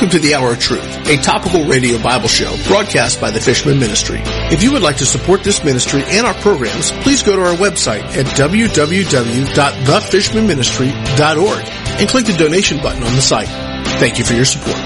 Welcome to the Hour of Truth, a topical radio Bible show broadcast by the Fishman Ministry. If you would like to support this ministry and our programs, please go to our website at www.thefishmanministry.org and click the donation button on the site. Thank you for your support.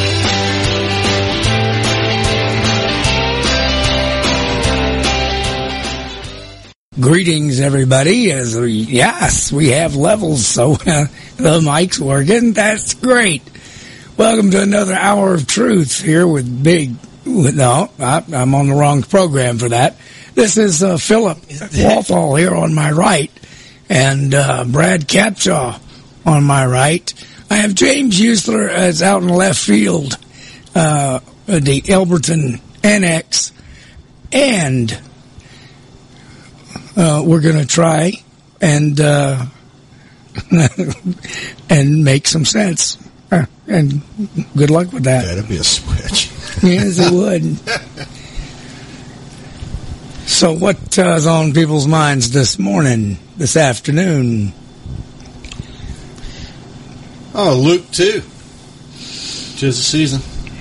Greetings, everybody. Yes, we have levels, so the mic's working. That's great. Welcome to another Hour of Truth here with I'm on the wrong program for that. This is Philip Walthall here on my right, and Brad Capshaw on my right. I have James Usler as out in left field, the Elberton Annex, and we're going to try and and make some sense. And good luck with that. That'd be a switch. Yes, it would. So what is on people's minds this afternoon? Oh, Luke 2. 'Tis the season.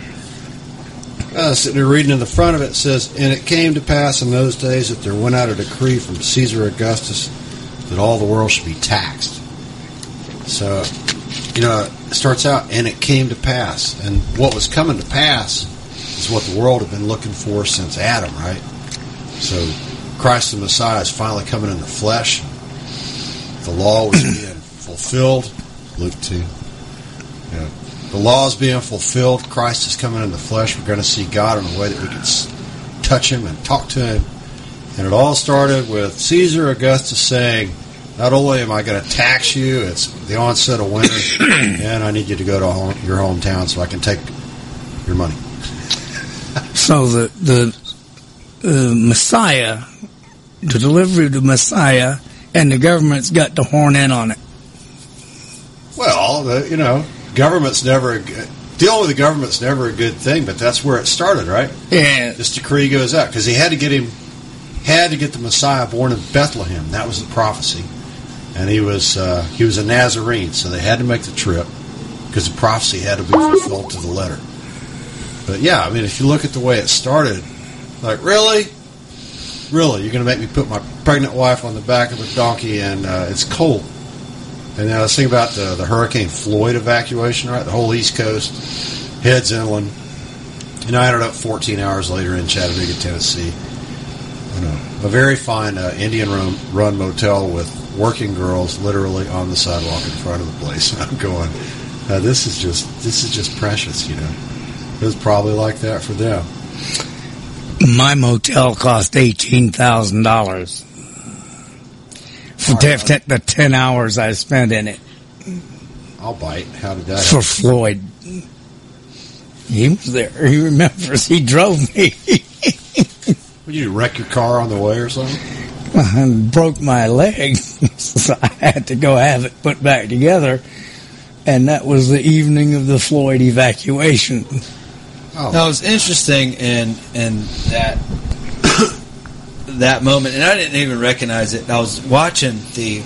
Sitting there reading in the front of it, says, "And it came to pass in those days that there went out a decree from Caesar Augustus that all the world should be taxed." So, it starts out, "And it came to pass." And what was coming to pass is what the world had been looking for since Adam, right? So, Christ the Messiah is finally coming in the flesh. The law was being fulfilled. Luke 2. The law is being fulfilled. Christ is coming in the flesh. We're going to see God in a way that we can touch Him and talk to Him. And it all started with Caesar Augustus saying, "Not only am I going to tax you, it's the onset of winter, and I need you to go to your hometown so I can take your money." So the Messiah, the delivery of the Messiah, and the government's got to horn in on it. Well, government's never dealing with the government's never a good thing, but that's where it started, right? Yeah. This decree goes out because he had to get the Messiah born in Bethlehem. That was the prophecy, and he was a Nazarene, so they had to make the trip because the prophecy had to be fulfilled to the letter. But yeah, if you look at the way it started, like really, you're going to make me put my pregnant wife on the back of a donkey, and it's cold. And now let's think about the Hurricane Floyd evacuation, right? The whole East Coast heads inland. I ended up 14 hours later in Chattanooga, Tennessee. A very fine Indian run motel with working girls literally on the sidewalk in front of the place. And I'm going, this is just precious, It was probably like that for them. My motel cost $18,000. For the 10 hours I spent in it. I'll bite. How did that happen? For Floyd. He was there. He remembers. He drove me. Would you wreck your car on the way or something? I broke my leg. So I had to go have it put back together. And that was the evening of the Floyd evacuation. Oh. That was interesting in that moment, and I didn't even recognize it. I was watching and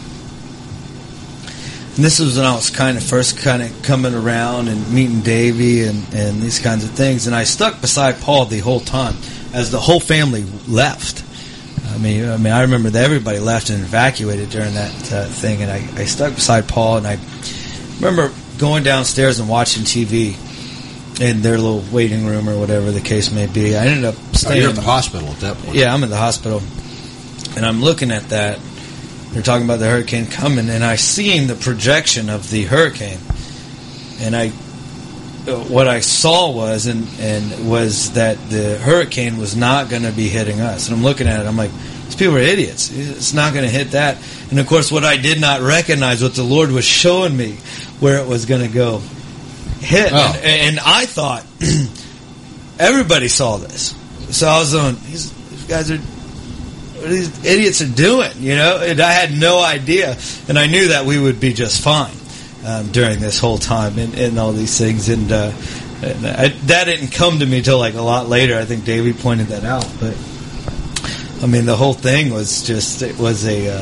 this was when I was first coming around and meeting Davey and these kinds of things, and I stuck beside Paul the whole time as the whole family left. I remember that everybody left and evacuated during that thing, and I stuck beside Paul, and I remember going downstairs and watching TV in their little waiting room or whatever the case may be. I ended up staying. You're at the hospital at that point. Yeah, I'm in the hospital. And I'm looking at that. They're talking about the hurricane coming, and I seen the projection of the hurricane. And what I saw was that the hurricane was not going to be hitting us. And I'm looking at it, I'm like, these people are idiots. It's not going to hit that. And of course, what I did not recognize, what the Lord was showing me, where it was going to go hit. Oh. And I thought everybody saw this. So I was on, these guys are, what these idiots are doing, and I had no idea. And I knew that we would be just fine during this whole time and all these things. And that didn't come to me till a lot later. I think Davey pointed that out. But, the whole thing was just, it was a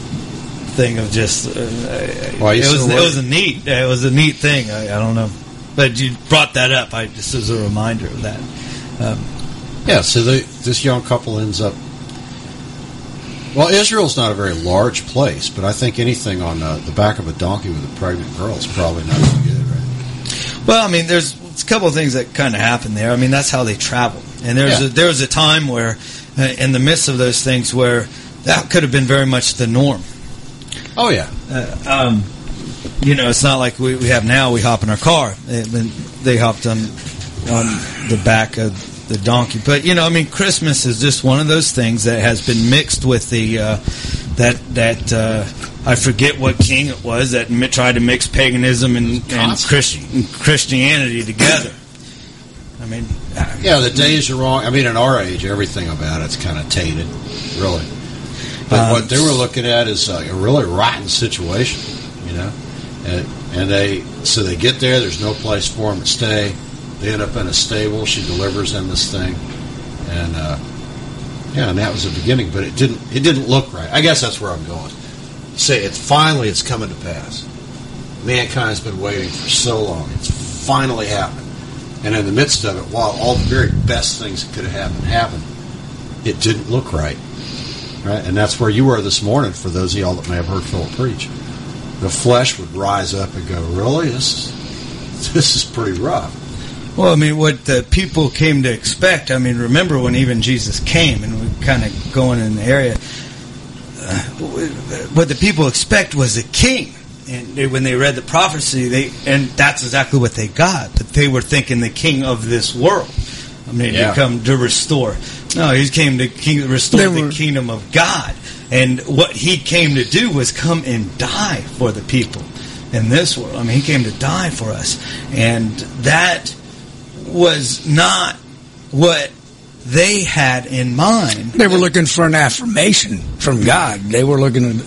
thing of just, it was a neat thing. I don't know. But you brought that up. Just as a reminder of that. So this young couple ends up. Well, Israel's not a very large place, but I think anything on the back of a donkey with a pregnant girl is probably not as good, right? Well, I mean, there's a couple of things that kind of happen there. I mean, that's how they travel. And there was a time where, in the midst of those things, where that could have been very much the norm. Oh, yeah. It's not like we have now. We hop in our car. They hopped on the back of the donkey. But, Christmas is just one of those things that has been mixed with the I forget what king it was that tried to mix paganism and Christianity together. I mean... the days are wrong. I mean, in our age, everything about it's kind of tainted, really. But what they were looking at is a really rotten situation, And they get there. There's no place for them to stay. They end up in a stable. She delivers them this thing, and and that was the beginning. But it didn't look right. I guess that's where I'm going. Say it's coming to pass. Mankind's been waiting for so long. It's finally happened. And in the midst of it, while all the very best things that could have happened, it didn't look right. Right? And that's where you were this morning, for those of y'all that may have heard Philip preach. The flesh would rise up and go, really? This is pretty rough. Well, I mean, what the people came to expect, I mean, remember when even Jesus came, and we're kind of going in the area, what the people expect was a king. And when they read the prophecy, and that's exactly what they got. But they were thinking the king of this world. I mean, he come to restore. No, he came to restore the kingdom of God. And what he came to do was come and die for the people in this world. I mean, he came to die for us. And that was not what they had in mind. They were looking for an affirmation from God. They were looking,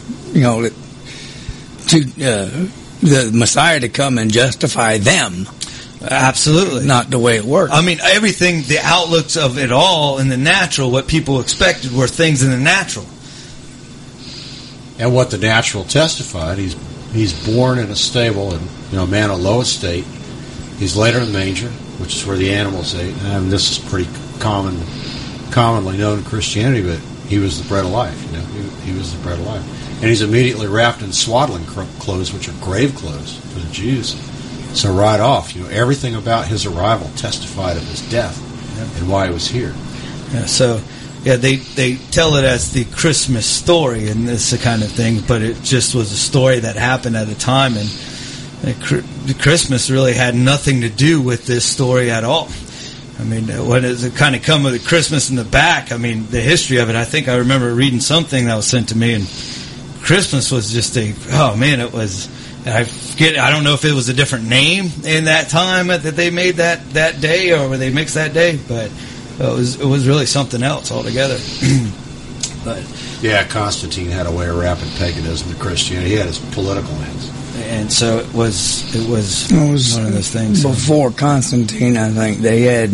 to the Messiah to come and justify them. Absolutely. Not the way it worked. I mean, everything, the outlooks of it all in the natural, what people expected were things in the natural. And what the natural testified, he's born in a stable, and a man of low estate. He's laid in a manger, which is where the animals ate. And this is pretty commonly known in Christianity, but he was the bread of life. He was the bread of life. And he's immediately wrapped in swaddling clothes, which are grave clothes for the Jews. So right off, everything about his arrival testified of his death and why he was here. Yeah, so, they tell it as the Christmas story and this kind of thing, but it just was a story that happened at a time, and Christmas really had nothing to do with this story at all. I mean, when it kind of come with the Christmas in the back, I mean, the history of it, I think I remember reading something that was sent to me, and Christmas was just it was, I don't know if it was a different name in that time that they made that day, or they mixed that day, but it was really something else altogether. But Constantine had a way of wrapping paganism to Christianity. He had his political ends. And so it was one of those things. Before Constantine, I think they had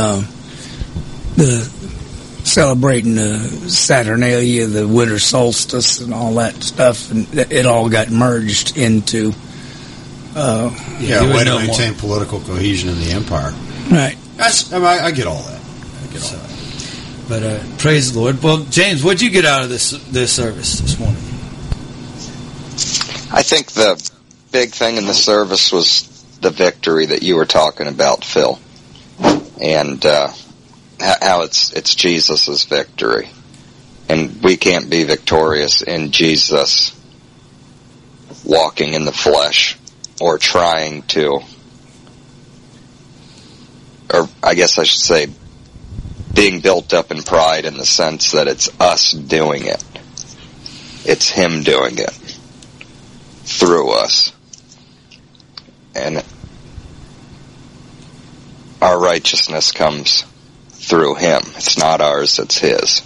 the celebrating the Saturnalia, the winter solstice, and all that stuff, and it all got merged into. A way to maintain political cohesion in the empire. Right. I get all that. But praise the Lord. Well, James, what did you get out of this service this morning? I think the big thing in the service was the victory that you were talking about, Phil, and how it's Jesus' victory, and we can't be victorious in Jesus walking in the flesh or trying to, or I guess I should say, being built up in pride in the sense that it's us doing it. It's Him doing it through us. And our righteousness comes through Him. It's not ours, it's His.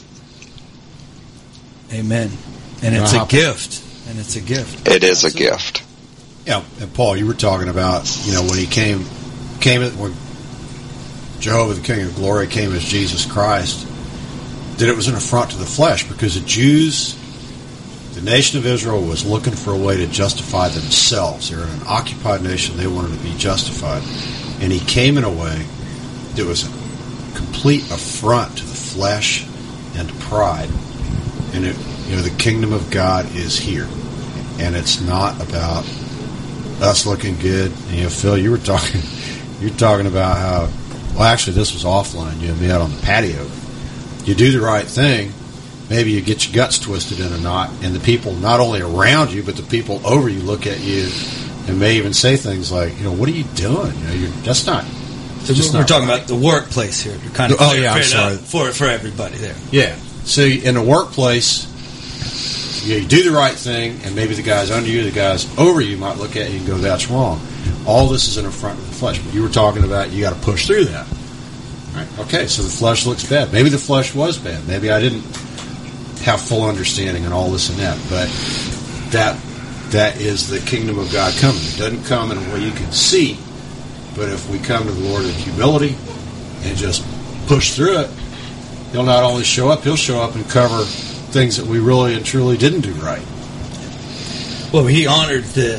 Amen. And it's a gift. And it's a gift. It is a gift. Yeah, and Paul, you were talking about, when he came when Jehovah, the King of Glory, came as Jesus Christ, that it was an affront to the flesh, because the Jews The nation of Israel was looking for a way to justify themselves. They were an occupied nation. They wanted to be justified. And he came in a way that was a complete affront to the flesh and to pride. And the kingdom of God is here. And it's not about us looking good. And, Phil, you're talking about how, well, actually, this was offline. You and me out on the patio. You do the right thing, maybe you get your guts twisted in a knot, and the people not only around you, but the people over you look at you and may even say things like, what are you doing? That's not. So we're talking about the workplace here. You're kind of I'm sorry. For everybody there. Yeah. So in a workplace, you do the right thing, and maybe the guys under you, the guys over you might look at you and go, "That's wrong." All this is an affront to the flesh. But you were talking about you got to push through that. Right? Okay, so the flesh looks bad. Maybe the flesh was bad. Maybe I didn't have full understanding and all this and that. But that is the kingdom of God coming. It doesn't come in a way you can see. But if we come to the Lord in humility and just push through it, He'll not only show up, He'll show up and cover things that we really and truly didn't do right. Well, He honored the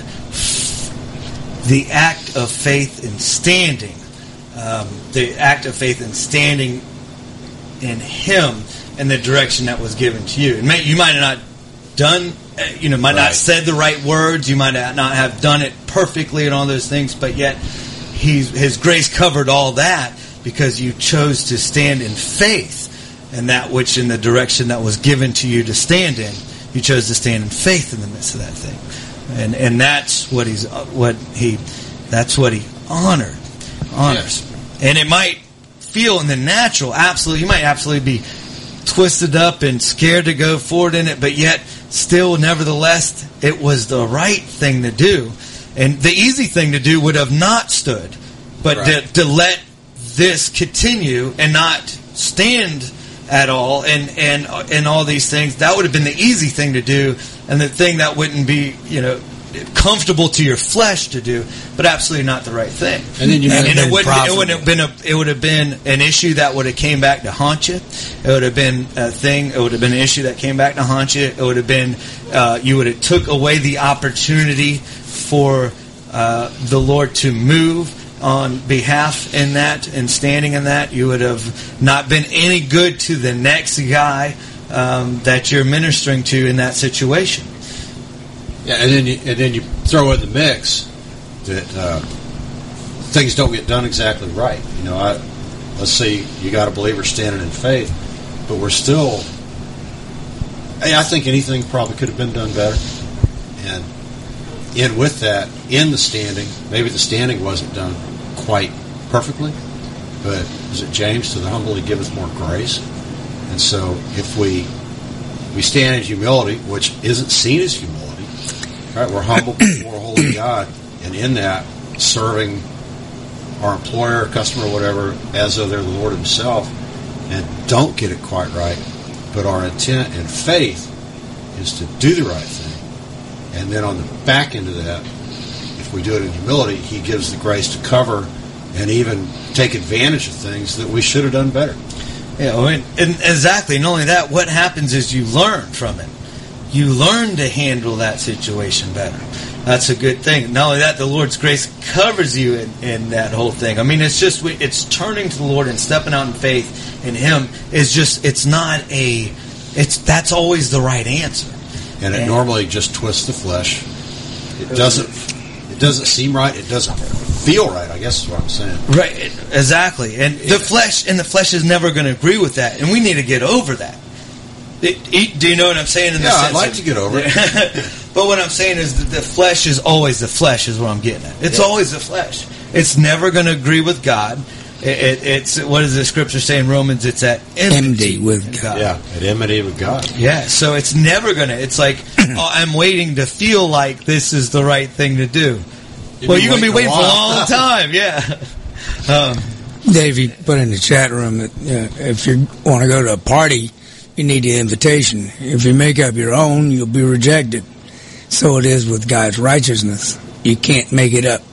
act of faith in standing. The act of faith in standing in Him in the direction that was given to you. You might have not done, not said the right words. You might not have done it perfectly and all those things, but yet His grace covered all that because you chose to stand in faith and that which in the direction that was given to you to stand in. You chose to stand in faith in the midst of that thing, and that's what He honors. Yes. And it might feel in the natural, absolutely, you might absolutely be twisted up and scared to go forward in it, but yet still, nevertheless, it was the right thing to do. And the easy thing to do would have not stood, but to let this continue and not stand at all, and all these things, that would have been the easy thing to do, and the thing that wouldn't be comfortable to your flesh to do, but absolutely not the right thing. And then it would have been an issue that would have came back to haunt you. It would have been a thing. It would have been an issue that came back to haunt you. It would have been you would have took away the opportunity for the Lord to move on behalf in that and standing in that. You would have not been any good to the next guy that you're ministering to in that situation. Yeah, and then you throw in the mix that things don't get done exactly right. Let's say you got a believer standing in faith, but we're still. I think anything probably could have been done better, and with that, in the standing, maybe the standing wasn't done quite perfectly, but is it James, to the humble He giveth more grace? And so if we stand in humility, which isn't seen as humility. Right, we're humble before a holy God, and in that, serving our employer, customer, whatever, as though they're the Lord Himself, and don't get it quite right, but our intent and faith is to do the right thing. And then on the back end of that, if we do it in humility, He gives the grace to cover and even take advantage of things that we should have done better. Yeah, and exactly. Not only that, what happens is you learn from it. You learn to handle that situation better. That's a good thing. Not only that, the Lord's grace covers you in that whole thing. I mean, it's turning to the Lord and stepping out in faith in Him is just, that's always the right answer. And it normally just twists the flesh. It doesn't seem right. It doesn't feel right, I guess is what I'm saying. Right, exactly. And the flesh is never going to agree with that. And we need to get over that. Do you know what I'm saying? I'd like to get over it. But what I'm saying is that the flesh is always the flesh is what I'm getting at. It's always the flesh. It's never going to agree with God. It's what does the scripture say in Romans? It's at enmity with God. Yeah, at enmity with God. Yeah, so it's never going to. It's like, I'm waiting to feel like this is the right thing to do. Well, you're going to be waiting for a long time. Yeah. Davey put in the chat room that if you want to go to a party, you need an invitation. If you make up your own, you'll be rejected. So it is with God's righteousness. You can't make it up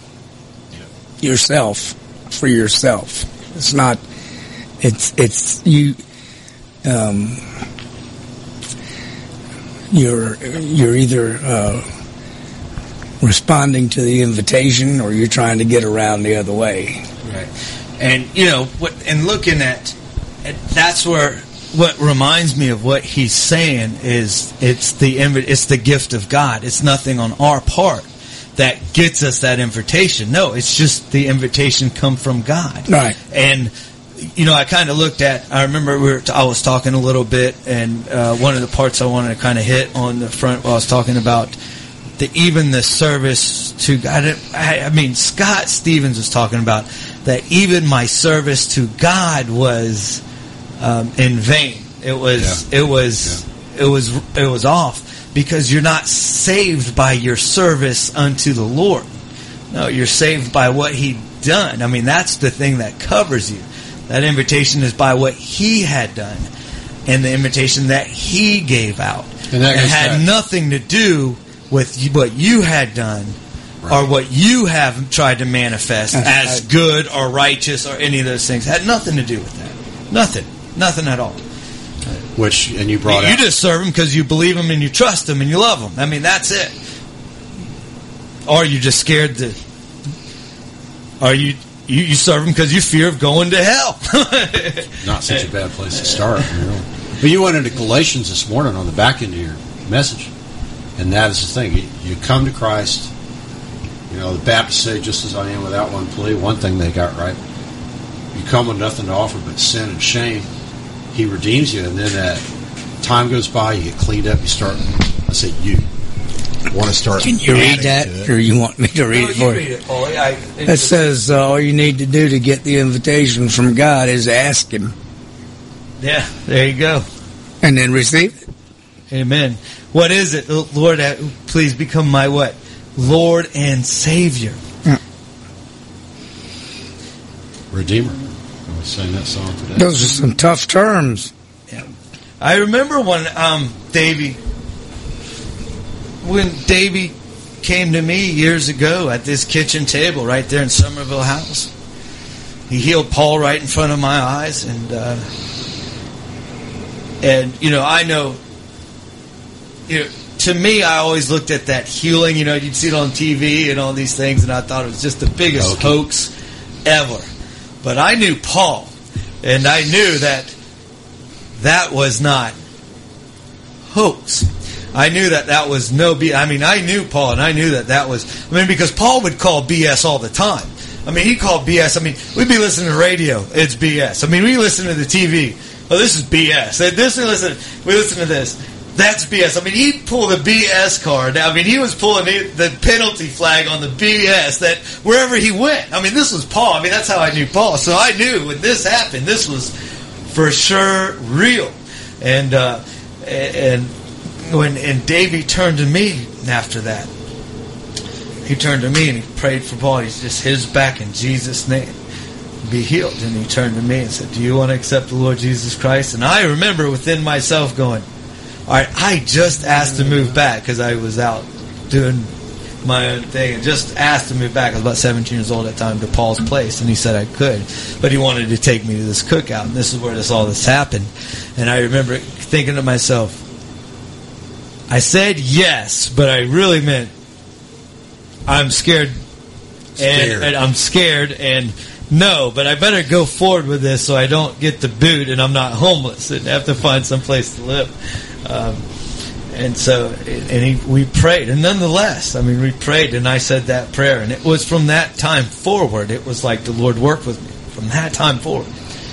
yourself for yourself. It's not. It's you. you're either responding to the invitation or you're trying to get around the other way. Right. And, and looking at that's where what reminds me of what he's saying is it's the gift of God. It's nothing on our part that gets us that invitation. No, it's just the invitation come from God. Right. And, I kind of looked at, I remember I was talking a little bit, and one of the parts I wanted to kind of hit on the front while I was talking about even the service to God. I mean, Scott Stevens was talking about that even my service to God was in vain. It was off because you're not saved by your service unto the Lord. No, you're saved by what He done. I mean, that's the thing that covers you. That invitation is by what He had done, and the invitation that He gave out. And that had nothing to do with what you had done, right, or what you have tried to manifest as good or righteous or any of those things. It had nothing to do with that. Nothing at all. And you brought you just serve Him because you believe Him and you trust Him and you love Him. I mean, that's it. Or you're just scared to. Or you serve Him because you fear of going to hell. Not such a bad place to start. But you went into Galatians this morning on the back end of your message. And that is the thing. You come to Christ. The Baptists say, just as I am without one plea. One thing they got right. You come with nothing to offer but sin and shame. He redeems you. And then that time goes by. You get cleaned up. You start. I say you want to start. Can you read that? Or you want me to read it for you? Read it, Paul. It says all you need to do to get the invitation from God is ask Him. Yeah, there you go. And then receive it. Amen. What is it? Lord, please become my what? Lord and Savior. Redeemer. I was saying that song today. Those are some tough terms. Yeah. I remember when Davey came to me years ago at this kitchen table right there in Somerville House. He healed Paul right in front of my eyes, and I know. To me, I always looked at that healing. You'd see it on TV and all these things, and I thought it was just the biggest hoax ever. But I knew Paul, and I knew that was not hoax. I knew that was no BS. I mean, I knew Paul, and I knew that was. I mean, because Paul would call BS all the time. I mean, he called BS. I mean, we'd be listening to radio. It's BS. I mean, we listen to the TV. Oh, this is BS. We listen to this. That's BS. I mean, he'd pull the BS card. I mean, he was pulling the penalty flag on the BS that wherever he went. I mean, this was Paul. I mean, that's how I knew Paul. So I knew when this happened, this was for sure real. And when Davey turned to me after that, he turned to me and he prayed for Paul. He just his back in Jesus' name. Be healed. And he turned to me and said, do you want to accept the Lord Jesus Christ? And I remember within myself going, all right, I just asked to move back because I was out doing my own thing and just asked to move back. I was about 17 years old at the time to Paul's place, and he said I could. But he wanted to take me to this cookout, and this is where all this happened. And I remember thinking to myself, I said yes, but I really meant I'm scared. And I'm scared, and no, but I better go forward with this so I don't get the boot and I'm not homeless and have to find some place to live. We prayed, and nonetheless, I mean, we prayed, and I said that prayer, and it was from that time forward. It was like the Lord worked with me from that time forward.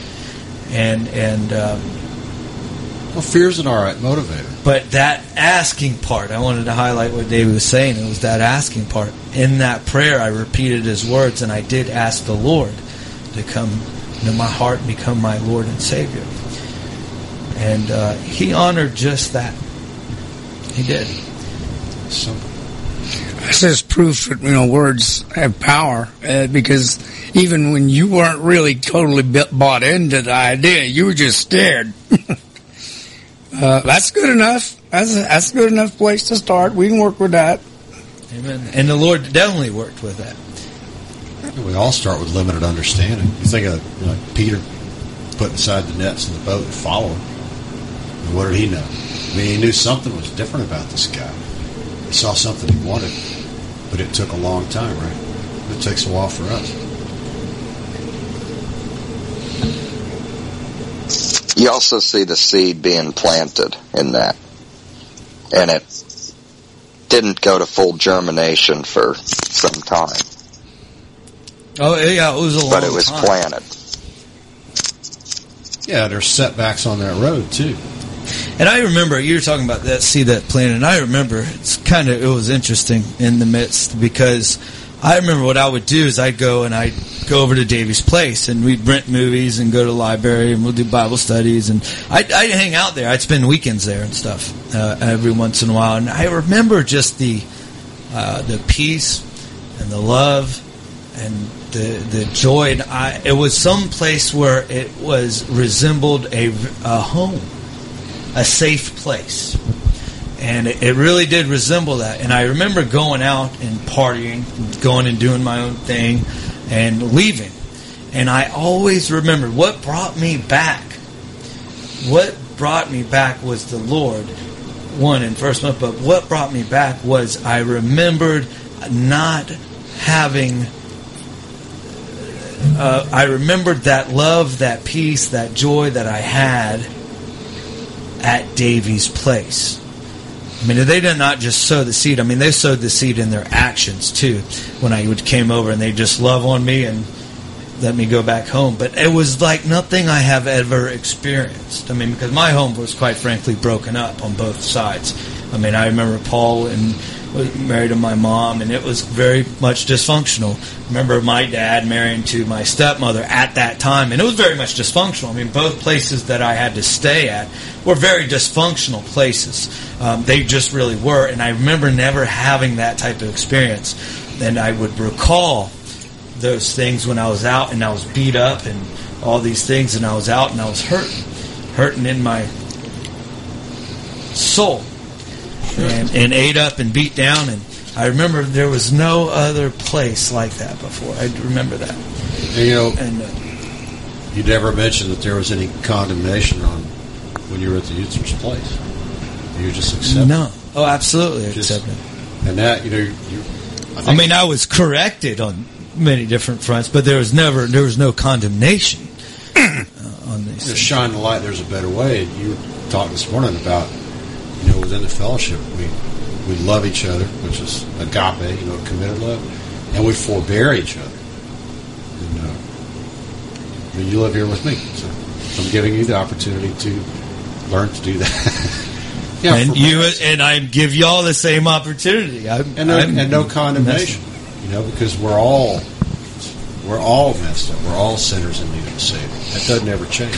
Well, fear's an all right motivator. But that asking part, I wanted to highlight what David was saying. It was that asking part. In that prayer, I repeated his words, and I did ask the Lord to come into my heart and become my Lord and Savior. And He honored just that. He did. Simple. This is proof that words have power, because even when you weren't really totally bought into the idea, you were just scared. That's good enough. That's a good enough place to start. We can work with that. Amen. And the Lord definitely worked with that. We all start with limited understanding. You think of Peter putting aside the nets in the boat and following. And what did he know? I mean, he knew something was different about this guy. He saw something he wanted, but it took a long time, right? It takes a while for us. You also see the seed being planted in that. And it didn't go to full germination for some time. Oh, yeah, it was a long time. But it was planted. Yeah, there's setbacks on that road, too. And I remember, you were talking about that seed that planted, and I remember it was interesting in the midst, because I remember what I would do is I'd go over to Davy's place, and we'd rent movies and go to the library, and we'll do Bible studies, and I'd hang out there. I'd spend weekends there and stuff every once in a while. And I remember just the peace and the love and the joy. And it was some place where it resembled a home, a safe place. And it really did resemble that. And I remember going out and partying, going and doing my own thing, and leaving. And I always remember what brought me back. What brought me back was the Lord, one in first month. But what brought me back was I remembered not having... I remembered that love, that peace, that joy that I had at Davy's place. I mean, they did not just sow the seed. I mean, they sowed the seed in their actions, too. When I came over and they just love on me and let me go back home. But it was like nothing I have ever experienced. I mean, because my home was, quite frankly, broken up on both sides. I mean, I remember Paul was married to my mom, and it was very much dysfunctional. I remember my dad marrying to my stepmother at that time, and it was very much dysfunctional. I mean, both places that I had to stay at were very dysfunctional places. They just really were, and I remember never having that type of experience. And I would recall those things when I was out, and I was beat up, and all these things, and I was out, and I was hurting in my soul. And ate up and beat down, and I remember there was no other place like that before. I remember that. And, you never mentioned that there was any condemnation on when you were at the Eutzer's place. You just accepted. No, absolutely accepted. And that I was corrected on many different fronts, but there was no condemnation on these. Just shine the light. There's a better way. You talked this morning about. Within the fellowship, we love each other, which is agape, committed love, and we forbear each other. And you live here with me, so I'm giving you the opportunity to learn to do that. And I give y'all the same opportunity. And no condemnation, because we're all messed up. We're all sinners in need of a Savior. That doesn't ever change.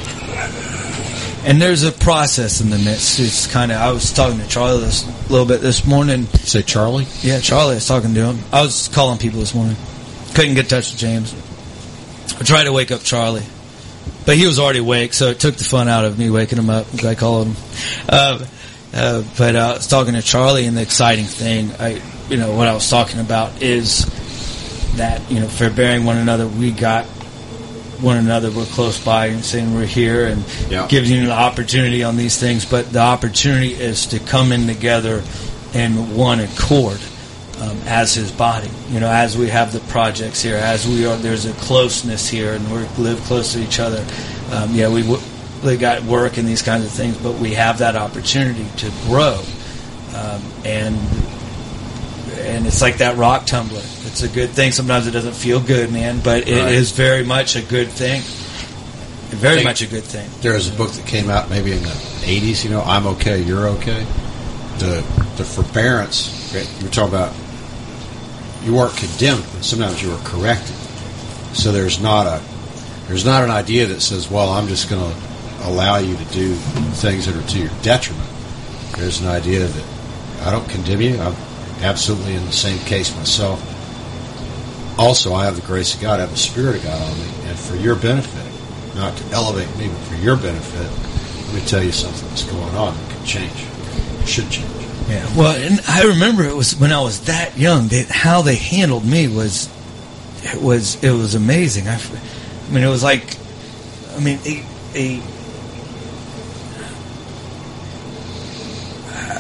And there's a process in the midst. It's kind of. I was talking to Charlie a little bit this morning. Say Charlie? Yeah, Charlie. I was talking to him. I was calling people this morning. Couldn't get in touch with James. I tried to wake up Charlie, but he was already awake, so it took the fun out of me waking him up. I called him. But I was talking to Charlie, and the exciting thing, what I was talking about is that forbearing one another. We got one another, we're close by, and saying we're here, and gives you the opportunity on these things. But the opportunity is to come in together in one accord as His body. As we have the projects here, as we are, there's a closeness here, and we live close to each other. We got work and these kinds of things, but we have that opportunity to grow, and it's like that rock tumbler. It's a good thing. Sometimes it doesn't feel good, man, but it is very much a good thing. Very much a good thing. There was a book that came out maybe in the 80s, I'm okay, you're okay. The forbearance, you were talking about, you weren't condemned, but sometimes you were corrected. So there's not an idea that says, well, I'm just going to allow you to do things that are to your detriment. There's an idea that I don't condemn you. I'm absolutely in the same case myself. Also, I have the grace of God, I have the Spirit of God on me, and for your benefit, not to elevate me, but for your benefit, let me tell you something that's going on that can change. It should change. Yeah, well, and I remember it was when I was that young, how they handled me was amazing. It was like,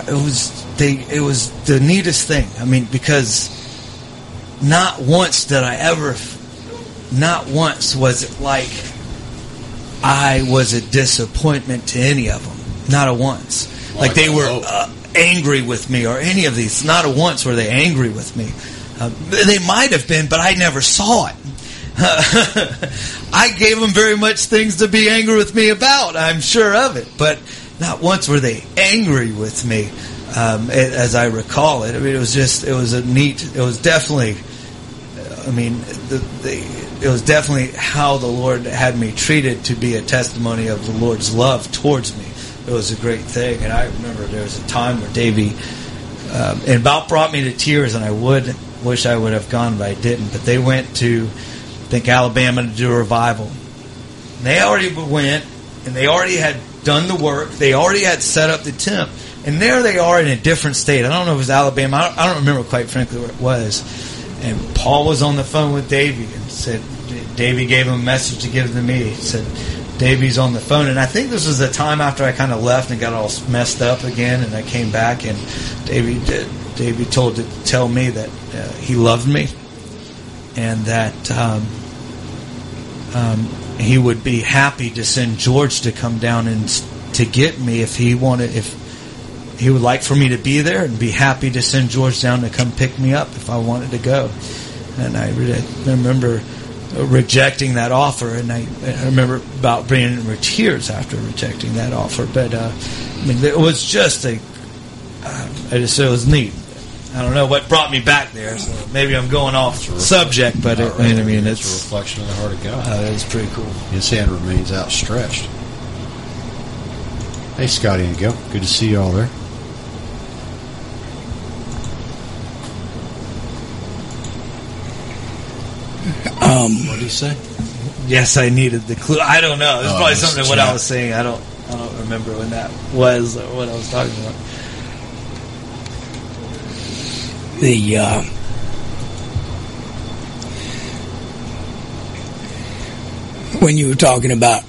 it was the neatest thing. I mean, because not once was it like I was a disappointment to any of them. Not a once. Like they were angry with me or any of these. Not a once were they angry with me. They might have been, but I never saw it. I gave them very much things to be angry with me about. I'm sure of it. But not once were they angry with me, as I recall it. I mean, it was definitely, it was definitely how the Lord had me treated to be a testimony of the Lord's love towards me. It was a great thing. And I remember there was a time where Davey, it about brought me to tears, and I wish I would have gone, but I didn't. But they went to, I think, Alabama to do a revival. And they already went, and they already had done the work. They already had set up the tent. And there they are in a different state. I don't know if it was Alabama. I don't remember quite frankly where it was. And Paul was on the phone with Davey and said, Davey gave him a message to give to me. He said, Davey's on the phone. And I think this was the time after I kind of left and got all messed up again. And I came back, and Davey told to tell me that he loved me, and that he would be happy to send George to come down and to get me if he would like for me to be there, and be happy to send George down to come pick me up if I wanted to go. And I remember rejecting that offer, and I remember about bringing in tears after rejecting that offer. But it was just it was neat. I don't know what brought me back there, so maybe I'm going off subject, but it's a reflection of the heart of God. It's pretty cool. His hand remains outstretched. Hey, Scotty and Gil, good to see you all there. What did he say? Yes, I needed the clue. I don't know. It's probably something what I was saying. I don't remember when that was or what I was talking about. When you were talking about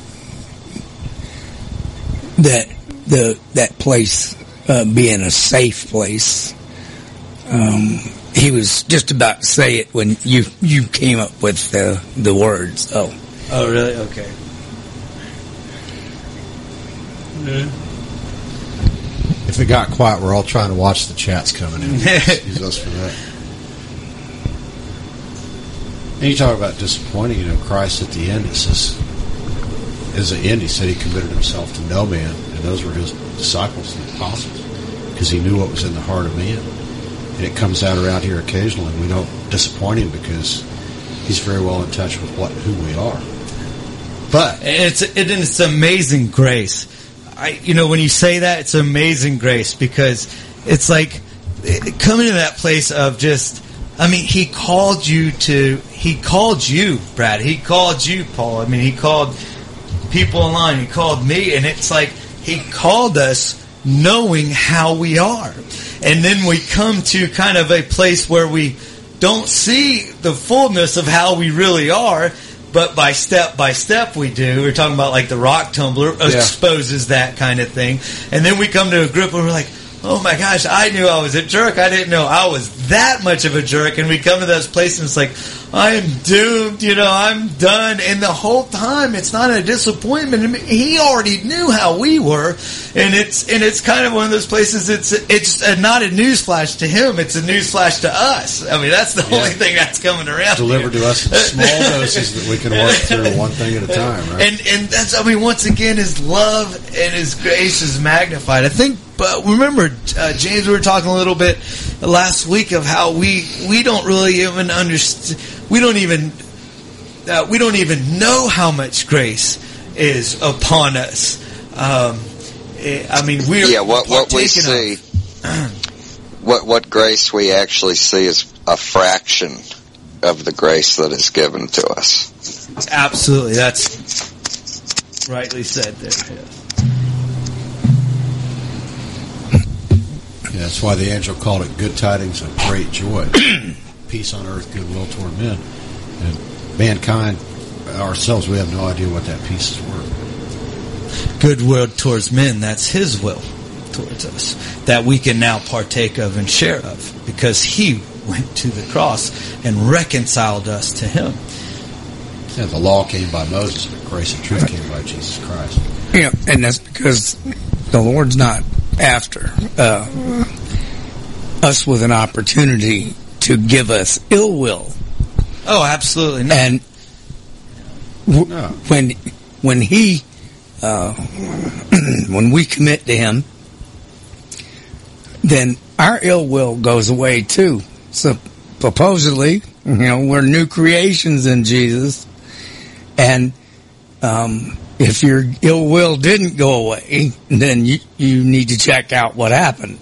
that place being a safe place, he was just about to say it when you came up with the words. Oh, really? Okay. If it got quiet, we're all trying to watch the chats coming in. Use us for that. And you talk about disappointing, Christ at the end, it says, as the end, he said he committed himself to no man, and those were his disciples, the apostles, because he knew what was in the heart of man. And it comes out around here occasionally. We don't disappoint him because he's very well in touch with who we are. But it's amazing grace. When you say that, it's amazing grace, because it's like coming to that place of just, he called you, Brad. He called you, Paul. He called people online. He called me, and it's like he called us knowing how we are. And then we come to kind of a place where we don't see the fullness of how we really are, but by step we do. We're talking about like the rock tumbler exposes that kind of thing. And then we come to a group where we're like, oh my gosh, I knew I was a jerk. I didn't know I was that much of a jerk. And we come to those places and it's like, I am doomed, I'm done. And the whole time it's not a disappointment. He already knew how we were. And it's kind of one of those places, it's not a newsflash to him, it's a newsflash to us. That's the only thing that's coming around. Delivered to us in small doses that we can work through one thing at a time, right? And that's, once again, his love and his grace is magnified. I think, but remember, James, we were talking a little bit last week of how we don't really even understand. We don't even know how much grace is upon us. What we see, what grace we actually see is a fraction of the grace that is given to us. Absolutely, that's rightly said there. Yes. Yeah, that's why the angel called it good tidings of great joy. Peace on earth, goodwill toward men. And mankind, ourselves, we have no idea what that peace is worth. Goodwill towards men, that's his will. towards us that we can now partake of and share of, because he went to the cross and reconciled us to him. Yeah, the law came by Moses, but grace and truth came by Jesus Christ. Yeah, and that's because the Lord's not after us with an opportunity to give us ill will. Oh, absolutely not. And when he when we commit to him, then our ill will goes away too. So supposedly, we're new creations in Jesus, and if your ill will didn't go away, then you need to check out what happened.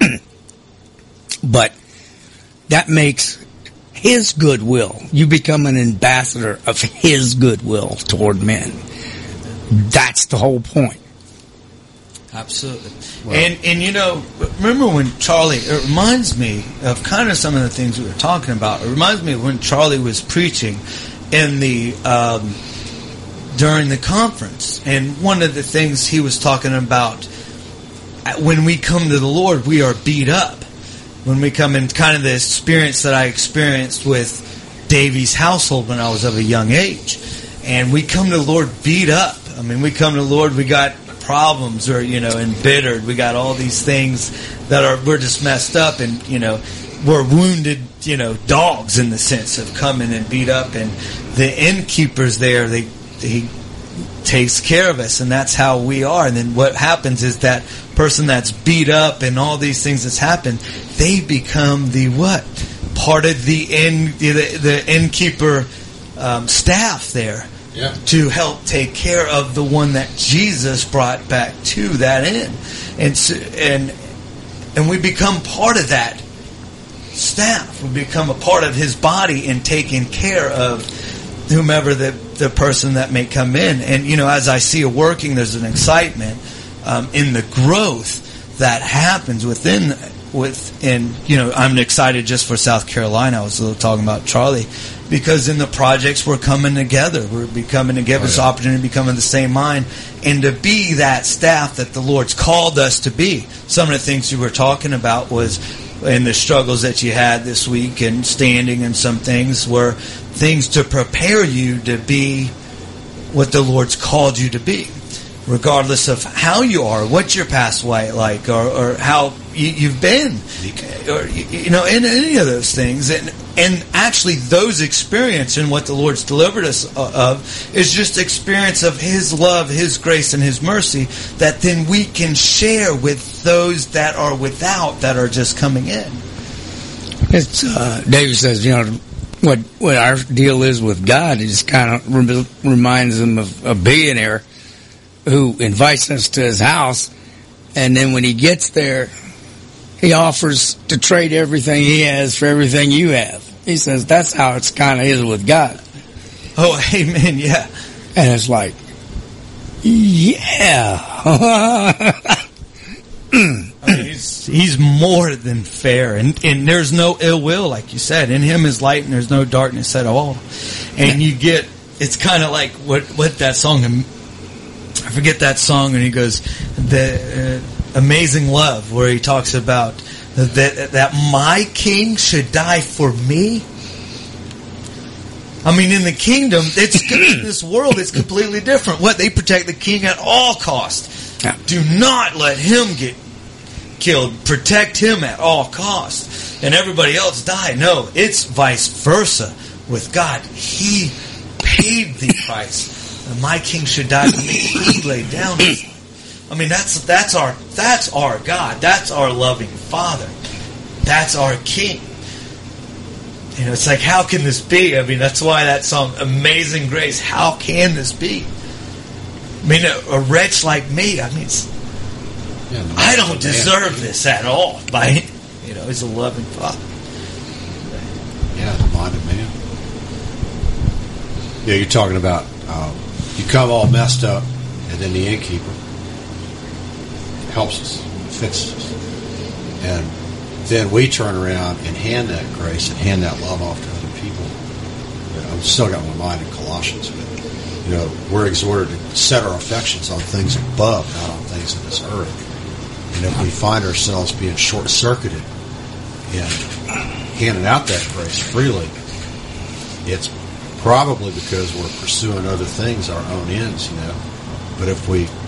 But that makes his goodwill. You become an ambassador of his goodwill toward men. That's the whole point. Absolutely. Well, and remember when Charlie, it reminds me of kind of some of the things we were talking about. It reminds me of when Charlie was preaching in the during the conference. And one of the things he was talking about, when we come to the Lord, we are beat up. When we come in, kind of the experience that I experienced with Davy's household when I was of a young age. And we come to the Lord beat up. I mean, we come to the Lord, we got problems or, embittered. We got all these things that we're just messed up, and, we're wounded, dogs in the sense of coming and beat up. And the innkeepers there, he takes care of us, and that's how we are. And then what happens is that person that's beat up and all these things that's happened, they become the what? Part of the innkeeper staff there. Yeah. To help take care of the one that Jesus brought back to that inn, and we become part of that staff. We become a part of his body in taking care of whomever the person that may come in. And as I see it working, there's an excitement in the growth that happens within. I'm excited just for South Carolina. I was talking about Charlie. Because in the projects, we're coming together. We're becoming together. This opportunity to become in the same mind and to be that staff that the Lord's called us to be. Some of the things you were talking about was in the struggles that you had this week and standing and some things were things to prepare you to be what the Lord's called you to be. Regardless of how you are, what's your past like, or how you've been, or in any of those things, and actually those experience and what the Lord's delivered us of is just experience of His love, His grace, and His mercy that then we can share with those that are without, that are just coming in. It's David says, what our deal is with God. It just kind of reminds him of a billionaire who invites us to his house, and then when he gets there, he offers to trade everything he has for everything you have. He says that's how it's kind of is with God. Oh, amen, yeah. And it's like, yeah. He's more than fair, and there's no ill will, like you said. In Him is light, and there's no darkness at all. And you get, it's kind of like what that song, I forget that song, and he goes, the Amazing Love, where he talks about that my king should die for me. I mean, in the kingdom, in this world, it's completely different. What? They protect the king at all costs. Yeah. Do not let him get killed. Protect him at all costs. And everybody else die. No, it's vice versa with God. He paid the price. My king should die for me. He laid down his life. I mean, that's our God. That's our loving Father. That's our King. It's like, how can this be? I mean, that's why that song, Amazing Grace, how can this be? I mean, a wretch like me, I mean, I don't deserve this at all. He's a loving Father. Yeah, the mind of man. Yeah, you're talking about you come all messed up, and then the innkeeper helps us, fixes us. And then we turn around and hand that grace and hand that love off to other people. I've still got my mind in Colossians, but we're exhorted to set our affections on things above, not on things in this earth. And if we find ourselves being short-circuited and handing out that grace freely, it's probably because we're pursuing other things, our own ends, But if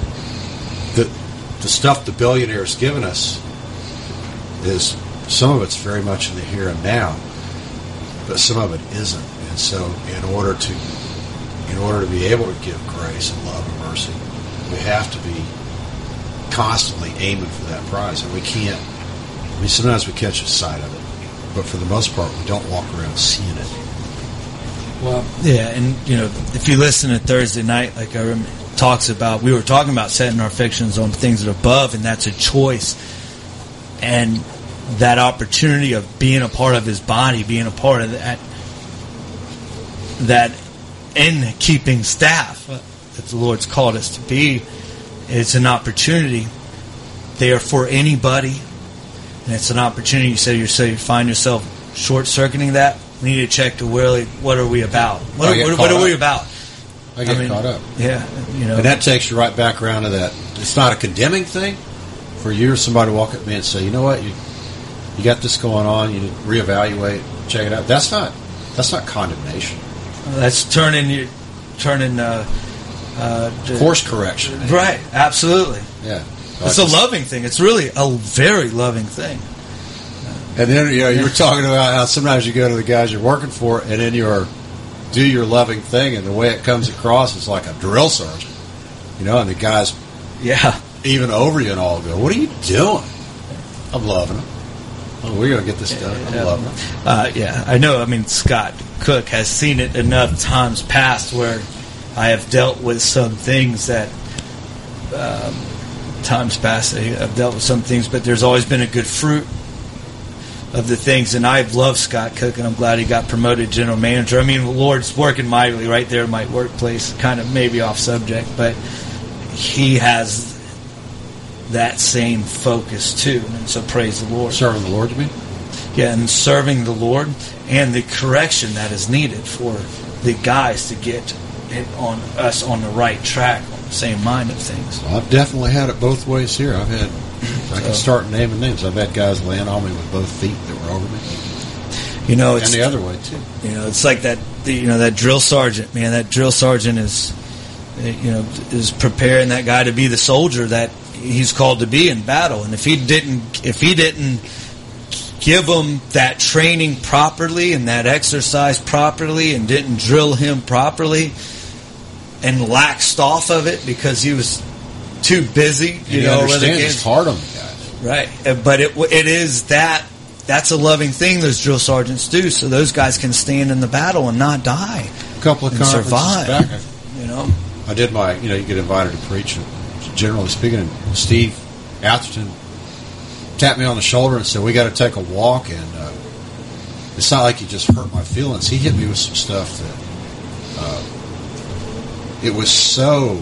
the stuff the billionaire's given us is, some of it's very much in the here and now, but some of it isn't. And so in order to be able to give grace and love and mercy, we have to be constantly aiming for that prize. And we can't, sometimes we catch a sight of it, but for the most part, we don't walk around seeing it. Well, yeah, and, if you listen to Thursday night, like I remember, we were talking about setting our affections on things that are above, and that's a choice. And that opportunity of being a part of his body, being a part of that in-keeping staff that the Lord's called us to be, it's an opportunity there for anybody. And it's an opportunity, you find yourself short-circuiting that. We need to check to really, what are we about? What are we about? I get caught up. Yeah. And that takes you right back around to that. It's not a condemning thing for you or somebody to walk up to me and say, you know what, you got this going on, you need to reevaluate, check it out. That's not condemnation. That's turning course correction. Right, absolutely. Yeah. It's a loving thing. It's really a very loving thing. And then, you were talking about how sometimes you go to the guys you're working for, and then do your loving thing, and the way it comes across is like a drill sergeant. And the guys even over you and all go, what are you doing? I'm loving them. Oh, we're going to get this done. I'm loving them. I know. Scott Cook has seen it enough times past where I have dealt with some things that times past I've dealt with some things, but there's always been a good fruit of the things, and I've loved Scott Cook, and I'm glad he got promoted general manager. The Lord's working mightily right there in my workplace, kind of maybe off subject, but he has that same focus too, and so praise the Lord. Serving the Lord, you mean? Yeah, and serving the Lord, and the correction that is needed for the guys to get it on us on the right track, on the same mind of things. Well, I've definitely had it both ways here. I can start naming names. I've had guys land on me with both feet that were over me. It's, and the other way too. It's like that. That drill sergeant, man. That drill sergeant is preparing that guy to be the soldier that he's called to be in battle. And if he didn't give him that training properly and that exercise properly, and didn't drill him properly, and laxed off of it because he was too busy, it's hard on the guys, right? But it is that's a loving thing those drill sergeants do, so those guys can stand in the battle and not die. A couple of conferences survive. Back, I did my, you get invited to preach, generally speaking, and Steve Atherton tapped me on the shoulder and said, we got to take a walk, and it's not like he just hurt my feelings. He hit me with some stuff that it was so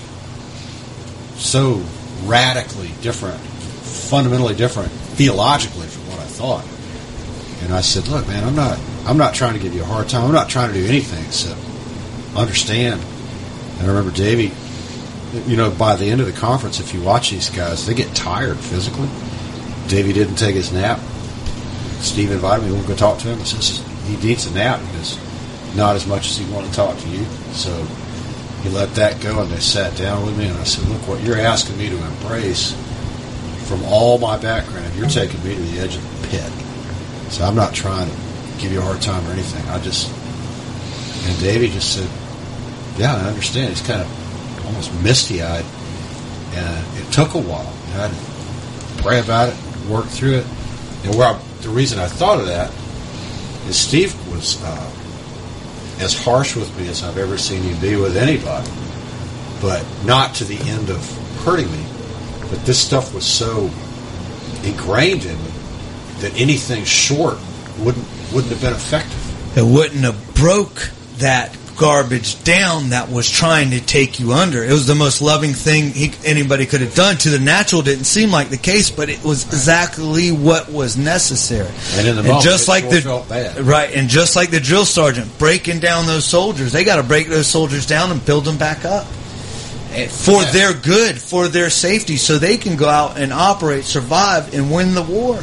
radically different, fundamentally different theologically from what I thought. And I said, look, man, I'm not trying to give you a hard time. I'm not trying to do anything except understand. And I remember Davey, by the end of the conference, if you watch these guys, they get tired physically. Davey didn't take his nap. Steve invited me to go talk to him. I said, he needs a nap because not as much as he wanted to talk to you. So he let that go, and they sat down with me, and I said, look, what you're asking me to embrace from all my background, you're taking me to the edge of the pit. So I'm not trying to give you a hard time or anything. And Davey just said, yeah, I understand. He's kind of almost misty-eyed, and it took a while. I had to pray about it, work through it. And the reason I thought of that is Steve was as harsh with me as I've ever seen him be with anybody, but not to the end of hurting me. But this stuff was so ingrained in me that anything short wouldn't have been effective. It wouldn't have broke that garbage down that was trying to take you under. It was the most loving thing anybody could have done. To the natural, it didn't seem like the case, but it was exactly what was necessary. And in the moment, just like felt bad. Right, and just like the drill sergeant breaking down those soldiers, they got to break those soldiers down and build them back up. for their good, for their safety, so they can go out and operate, survive, and win the war.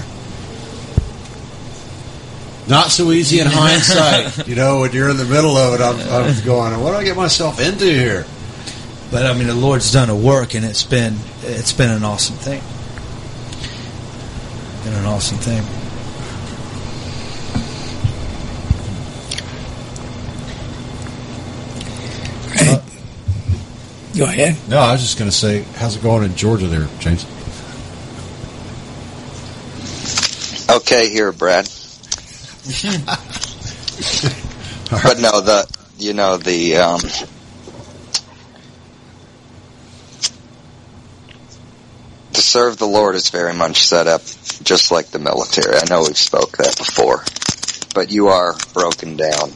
Not so easy in hindsight. You know, when you're in the middle of it, I'm going, what do I get myself into here? But I mean, the Lord's done a work, and it's been an awesome thing. Been an awesome thing. Go ahead. No, I was just going to say, how's it going in Georgia there, James? Okay, here, Brad. But no, to serve the Lord is very much set up just like the military. I know we've spoke that before, but you are broken down.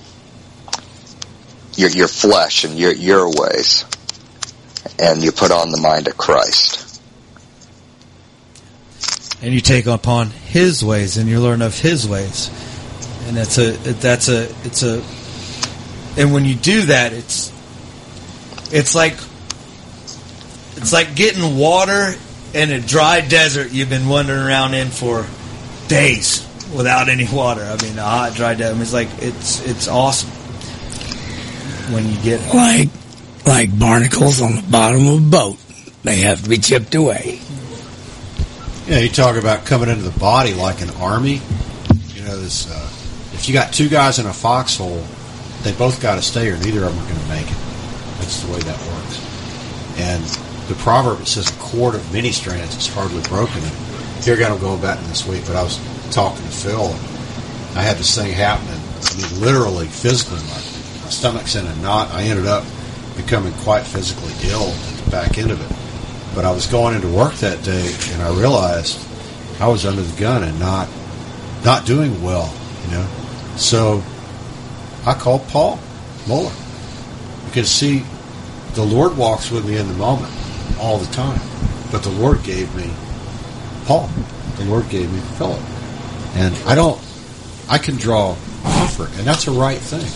Your flesh and your ways, and you put on the mind of Christ. And you take upon His ways, and you learn of His ways, and and when you do that, it's like getting water in a dry desert you've been wandering around in for days without any water. I mean, a hot, dry desert. I mean, it's like it's awesome when you get like barnacles on the bottom of a boat. They have to be chipped away. Yeah, you talk about coming into the body like an army. You know, this. If you got two guys in a foxhole, they both got to stay, or neither of them are going to make it. That's the way that works. And the proverb, it says, "A cord of many strands is hardly broken." And here again, I'm going back to this week, but I was talking to Phil, and I had this thing happening. I mean, literally, physically, my stomach's in a knot. I ended up becoming quite physically ill at the back end of it. But I was going into work that day, and I realized I was under the gun and not doing well, you know. So I called Paul Muller, because, see, the Lord walks with me in the moment all the time. But the Lord gave me Paul. The Lord gave me Philip. And I can draw comfort, and that's a right thing.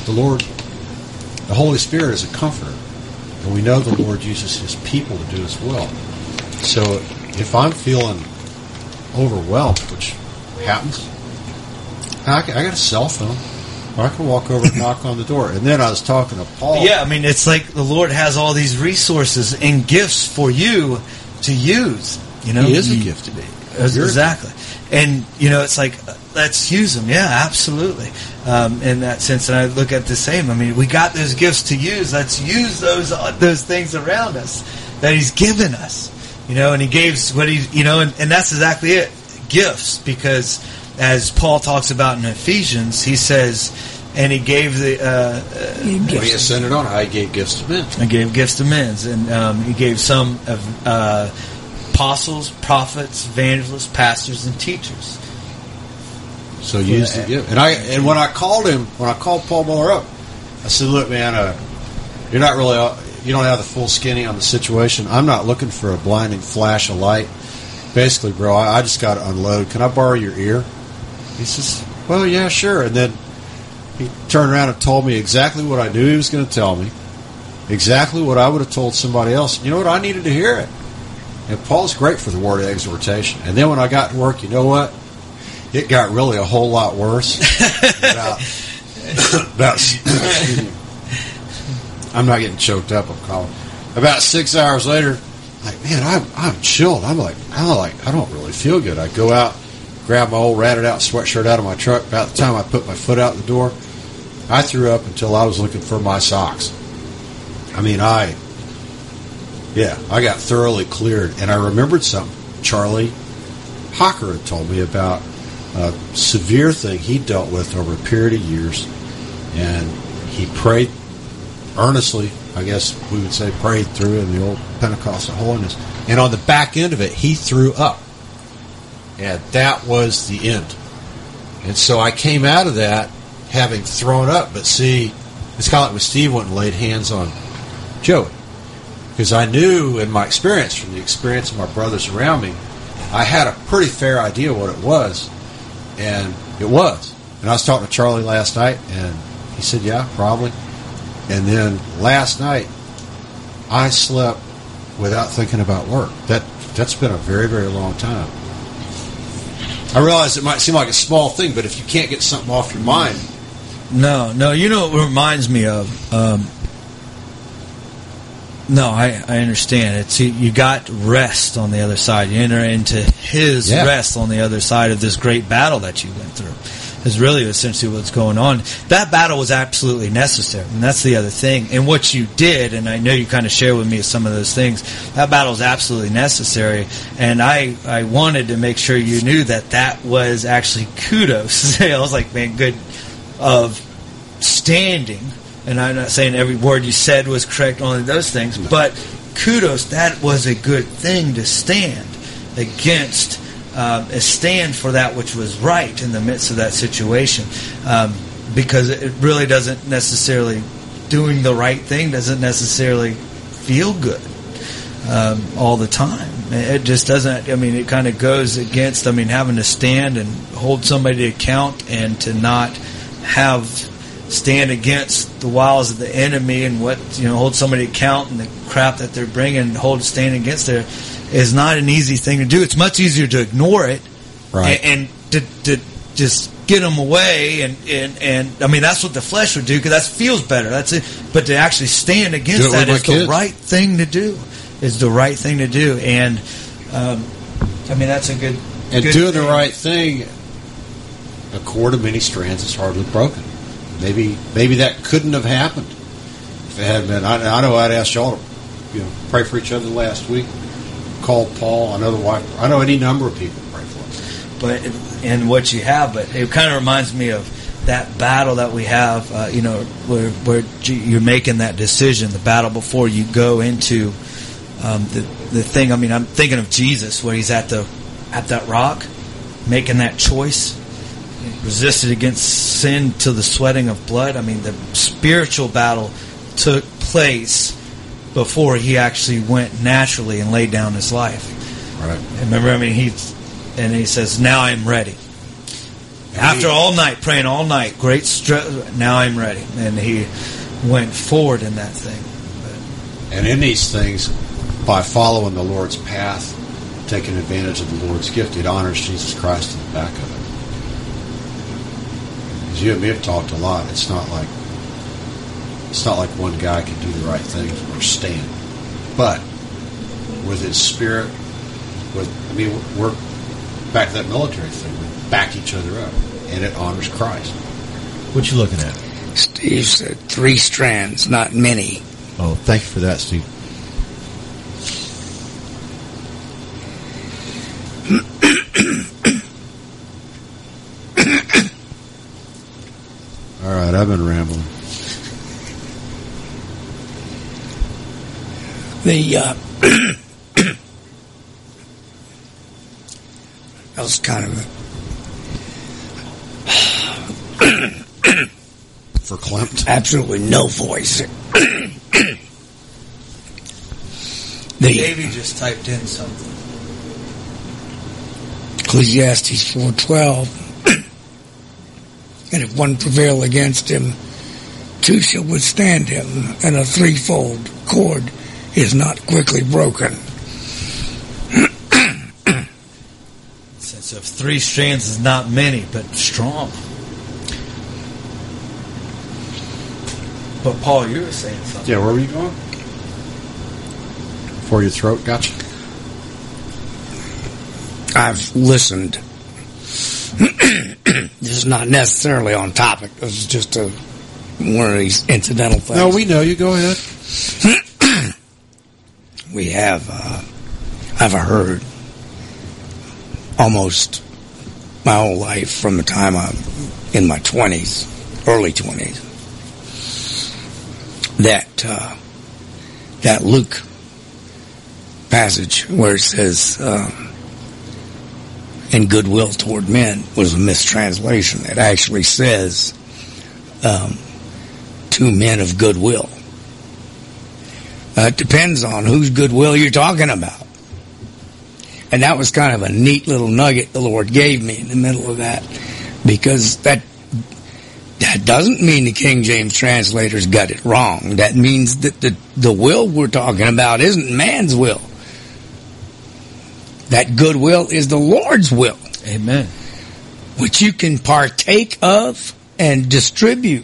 The Holy Spirit is a comforter. And we know the Lord uses His people to do His will. So if I'm feeling overwhelmed, which happens, I got a cell phone, or I can walk over and knock on the door. And then I was talking to Paul. Yeah, I mean, it's like the Lord has all these resources and gifts for you to use. You know, He is a gift to me. Exactly. And, you know, it's like, let's use them. Yeah, absolutely. In that sense, and I look at the same. I mean, we got those gifts to use. Let's use those things around us that He's given us. You know, and He gave what He, you know, and that's exactly it. Gifts, because as Paul talks about in Ephesians, he says, and He gave when He ascended on high, He gave gifts to men. He gave gifts to men, and He gave some of apostles, prophets, evangelists, pastors, and teachers. So use the gift. And when I called Paul Muller up, I said, "Look, man, you don't have the full skinny on the situation. I'm not looking for a blinding flash of light. Basically, bro, I just got to unload. Can I borrow your ear?" He says, "Well, yeah, sure." And then he turned around and told me exactly what I knew he was going to tell me, exactly what I would have told somebody else. You know what? I needed to hear it. And Paul's great for the word of exhortation. And then when I got to work, you know what? It got really a whole lot worse. I'm not getting choked up, I'm calling. About 6 hours later, like, man, I'm chilled. I'm like, I don't really feel good. I go out, grab my old ratted out sweatshirt out of my truck. About the time I put my foot out the door, I threw up until I was looking for my socks. I mean, I got thoroughly cleared. And I remembered something Charlie Hocker had told me about a severe thing he dealt with over a period of years. And he prayed earnestly, I guess we would say, prayed through in the old Pentecostal holiness. And on the back end of it, he threw up. And that was the end. And so I came out of that having thrown up. But see, it's kind of like when Steve went and laid hands on Joey. Because I knew in my experience, from the experience of my brothers around me, I had a pretty fair idea what it was. And it was. And I was talking to Charlie last night, and he said, yeah, probably. And then last night, I slept without thinking about work. That's been a very, very long time. I realize it might seem like a small thing, but if you can't get something off your mind. No, you know what it reminds me of? I understand. It's you got rest on the other side. You enter into His rest on the other side of this great battle that you went through. Is really essentially what's going on. That battle was absolutely necessary, and that's the other thing. And what you did, and I know you kind of share with me some of those things, that battle is absolutely necessary. And I wanted to make sure you knew that was actually kudos. I was like, man, good of standing. And I'm not saying every word you said was correct, only those things, but kudos, that was a good thing to stand against. Stand for that which was right in the midst of that situation, because it really doesn't necessarily, doing the right thing doesn't necessarily feel good all the time. It just doesn't. I mean, it kind of goes against, having to stand and hold somebody to account, and to not stand against the wiles of the enemy and hold somebody to account and the crap that they're bringing, stand against there. Is not an easy thing to do. It's much easier to ignore it, right, and to just get them away, and that's what the flesh would do, because that feels better. That's it. But to actually stand against that is the right thing to do. Is the right thing to do, and that's a good. And good doing thing. the right thing, a cord of many strands is hardly broken. Maybe that couldn't have happened if it hadn't been. I know I'd asked y'all to pray for each other last week. Called Paul. I know the wife. I know any number of people to pray for. But it kind of reminds me of that battle that we have. Where you're making that decision, the battle before you go into the thing. I'm thinking of Jesus, where he's at that rock, making that choice, resisted against sin till the sweating of blood. The spiritual battle took place before he actually went naturally and laid down his life. Right. Remember, he says, "Now I'm ready." After all night, praying all night, now I'm ready. And he went forward in that thing. And in these things, by following the Lord's path, taking advantage of the Lord's gift, it honors Jesus Christ in the back of it. As you and me have talked a lot, it's not like one guy can do the right thing or stand. But with his spirit, we're back to that military thing. We back each other up, and it honors Christ. What you looking at? Steve said 3 strands, not many. Oh, thank you for that, Steve. All right, I've been rambling. That was kind of verklempt. Absolutely no voice. Davey just typed in something. Ecclesiastes 4:12. And if one prevail against him, 2 shall withstand him, and a 3-fold cord is not quickly broken. Sense of 3 strands is not many, but strong. But Paul, you were saying something. Yeah, where were you going? Before your throat got you? I've listened. This is not necessarily on topic. This is just one of these incidental things. No, we know you. Go ahead. We have, I've heard almost my whole life from the time I'm in my 20s, early 20s, that Luke passage where it says, and goodwill toward men was a mistranslation. It actually says, to men of goodwill. It depends on whose goodwill you're talking about. And that was kind of a neat little nugget the Lord gave me in the middle of that, because that that doesn't mean the King James translators got it wrong. That means that the will we're talking about isn't man's will. That good will is the Lord's will. Amen. Which you can partake of and distribute.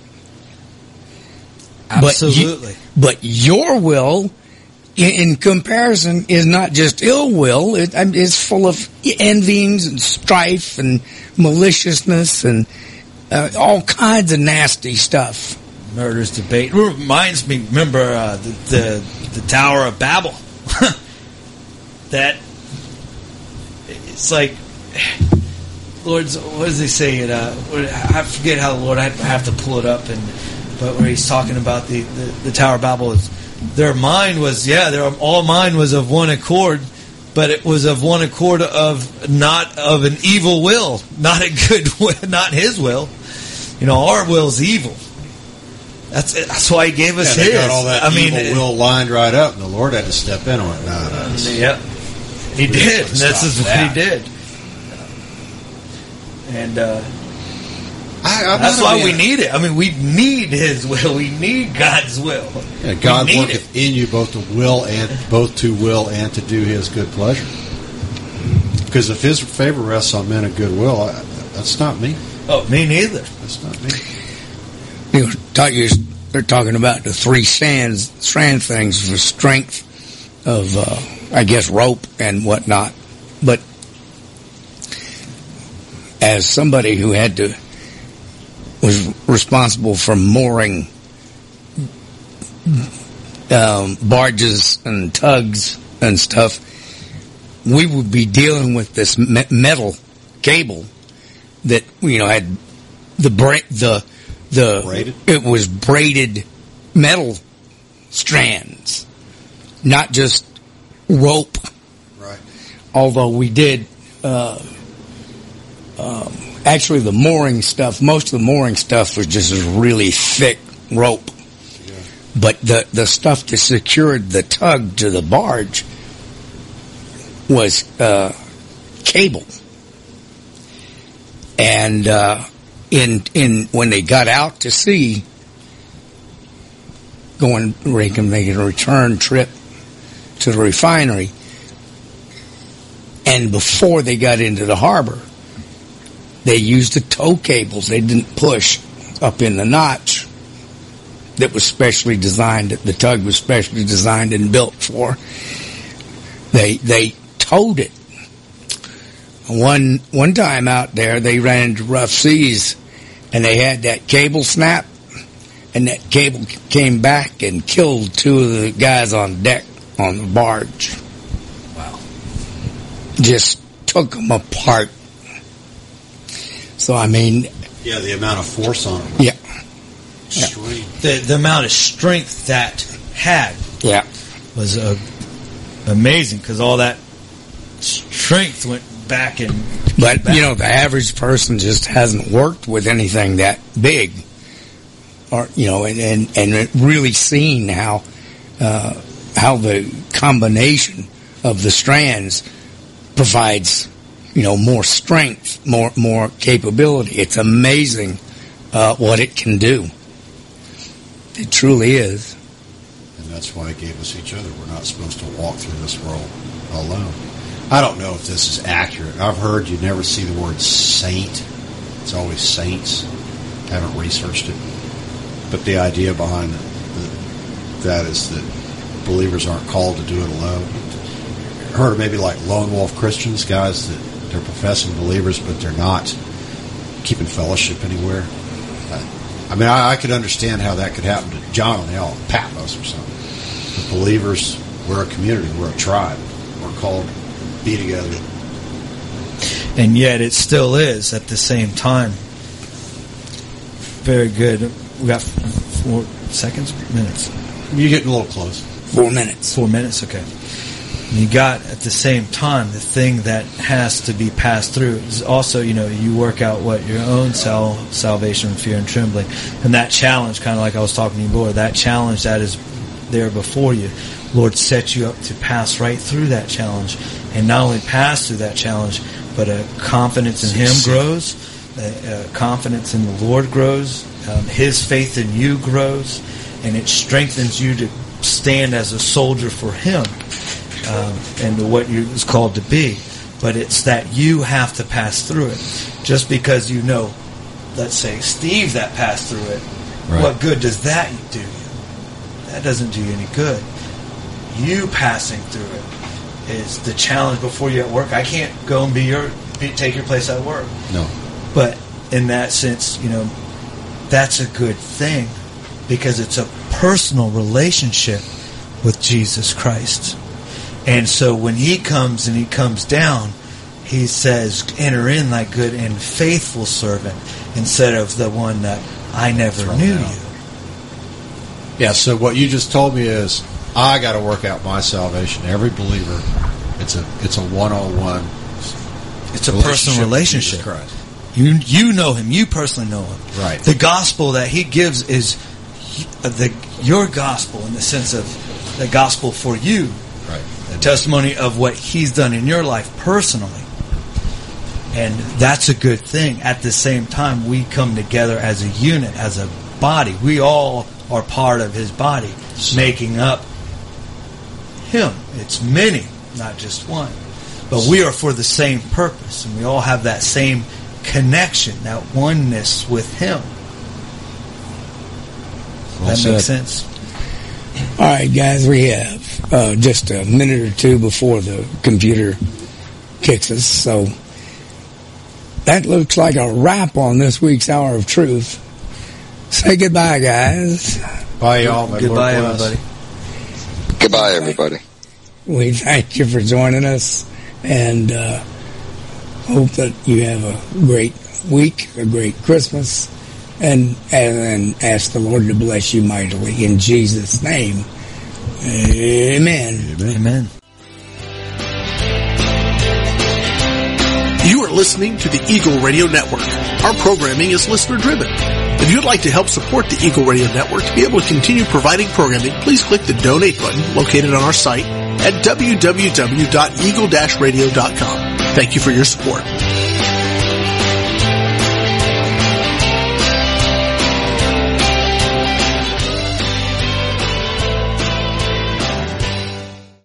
Absolutely. But your will, in comparison, is not just ill will. It's full of envyings and strife and maliciousness and all kinds of nasty stuff. Murders, debate. It reminds me, remember the Tower of Babel? That it's like, Lord's, what does he say? I forget how the Lord, I have to pull it up, but where he's talking about the Tower of Babel, their mind was, all mind was of one accord, but it was of one accord of not of an evil will, not a good will, not his will. Our will's evil. That's why he gave us his. They got all that evil will lined right up, and the Lord had to step in on it. Yep, he did. This is what he did. And that's why we need it. We need his will. We need God's will. Yeah, God worketh in you both to will and to do his good pleasure. Because if his favor rests on men of good will, that's not me. Oh, me neither. That's not me. They're talking about the three strand things for strength of, rope and whatnot. But as somebody who was responsible for mooring barges and tugs and stuff, we would be dealing with this metal cable that had braided? It was braided metal strands, not just rope. Right. Although we did. Actually, the mooring stuff, most of the mooring stuff was just a really thick rope. Yeah. But the stuff that secured the tug to the barge was cable. And when they got out to sea, making a return trip to the refinery, and before they got into the harbor, they used the tow cables. They didn't push up in the notch that was specially designed, that the tug was specially designed and built for. They towed it. One time out there, they ran into rough seas, and they had that cable snap, and that cable came back and killed two of the guys on deck on the barge. Wow. Just took them apart. So, yeah, the amount of force on it. Yeah. Strength. The amount of strength that had was amazing, because all that strength went back and... But, the average person just hasn't worked with anything that big. Or, and really seen how the combination of the strands provides... more strength, more capability. It's amazing what it can do. It truly is. And that's why he gave us each other. We're not supposed to walk through this world alone. I don't know if this is accurate. I've heard you never see the word saint. It's always saints. I haven't researched it. But the idea behind that is that believers aren't called to do it alone. I heard of maybe like lone wolf Christians, guys that they're professing believers, but they're not keeping fellowship anywhere. I could understand how that could happen to John and Al, Patmos or something. But believers, we're a community, we're a tribe. We're called to be together. And yet it still is at the same time. Very good. We got 4 seconds? Minutes? You're getting a little close. 4 minutes. 4 minutes, okay. You got, at the same time, the thing that has to be passed through is also, you work out your own salvation, fear, and trembling. And that challenge, kind of like I was talking to you before, that challenge that is there before you, Lord sets you up to pass right through that challenge. And not only pass through that challenge, but a confidence in Him grows. confidence in the Lord grows, His faith in you grows, and it strengthens you to stand as a soldier for Him and to what you was called to be. But it's that you have to pass through it. Just because you know, let's say, Steve that passed through it, Right. What good does that do you? That doesn't do you any good. You passing through it is the challenge before you at work. I can't go and take your place at work. No. But in that sense, that's a good thing because it's a personal relationship with Jesus Christ. And so when He comes and He comes down, He says, enter in thy good and faithful servant, instead of the one that I never knew you. Yeah, so what you just told me is I got to work out my salvation. Every believer, it's a one-on-one. It's a personal relationship. With Jesus Christ. You know Him. You personally know Him. Right. The gospel that He gives is your gospel in the sense of the gospel for you. Right. The testimony of what He's done in your life personally. And that's a good thing. At the same time, we come together as a unit, as a body. We all are part of His body, making up Him. It's many, not just one. But we are for the same purpose, and we all have that same connection, that oneness with Him. Well That makes said. sense? All right, guys, we have just a minute or two before the computer kicks us. So that looks like a wrap on this week's Hour of Truth. Say goodbye, guys. Bye, y'all. May the Goodbye, Lord bless. everybody. Goodbye, everybody. We thank you for joining us and hope that you have a great week, a great Christmas, and ask the Lord to bless you mightily. In Jesus' name, amen. Amen. You are listening to the Eagle Radio Network. Our programming is listener-driven. If you'd like to help support the Eagle Radio Network to be able to continue providing programming, please click the donate button located on our site at www.eagle-radio.com. Thank you for your support.